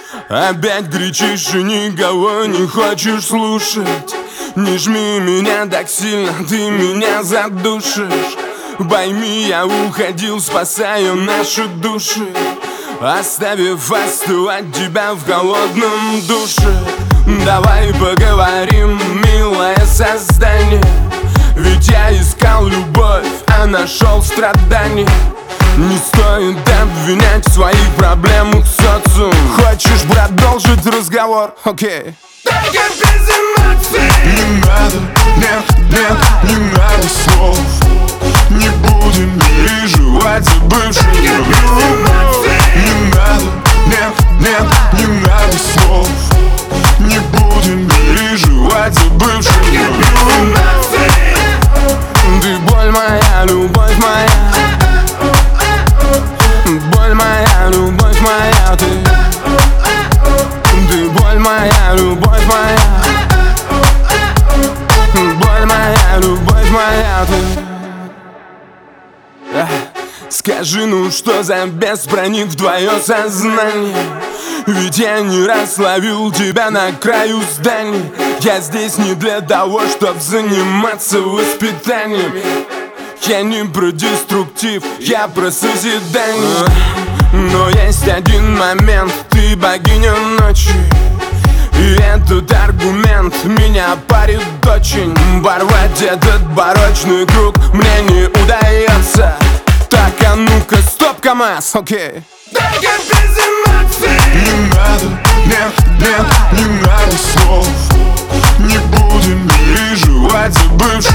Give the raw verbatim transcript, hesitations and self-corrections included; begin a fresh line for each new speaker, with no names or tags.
Опять кричишь и никого не хочешь слушать. Не жми меня так сильно, ты меня задушишь. Пойми, я уходил, спасая наши души, оставив остывать тебя в холодном душе. Давай поговорим, милое создание, ведь я искал любовь, а нашел страдания. Не стоит обвинять в своих проблемах социум. Хочешь продолжить разговор? Окей. Только без эмоций.
Не надо, нет, нет, не надо слов. Не будем переживать за бывшую любовь. Не надо, нет, нет, не надо слов. Не будем переживать за бывшую любовь.
Ты боль моя, любовь моя. Боль моя, любовь моя, ты. Ты боль моя, любовь моя. Боль моя, любовь моя, ты. Скажи, ну что за бес проник в твое сознание? Ведь я не раз ловил тебя на краю здания. Я здесь не для того, чтоб заниматься воспитанием. Я не про деструктив, я про созидание. Но есть один момент, ты богиня ночи, и этот аргумент меня парит очень. Порвать этот барочный круг мне не удается. Так, а ну-ка, стоп, КамАЗ, окей. Только без эмоций.
Не надо, нет, нет, не надо слов. Не будем переживать за бывшую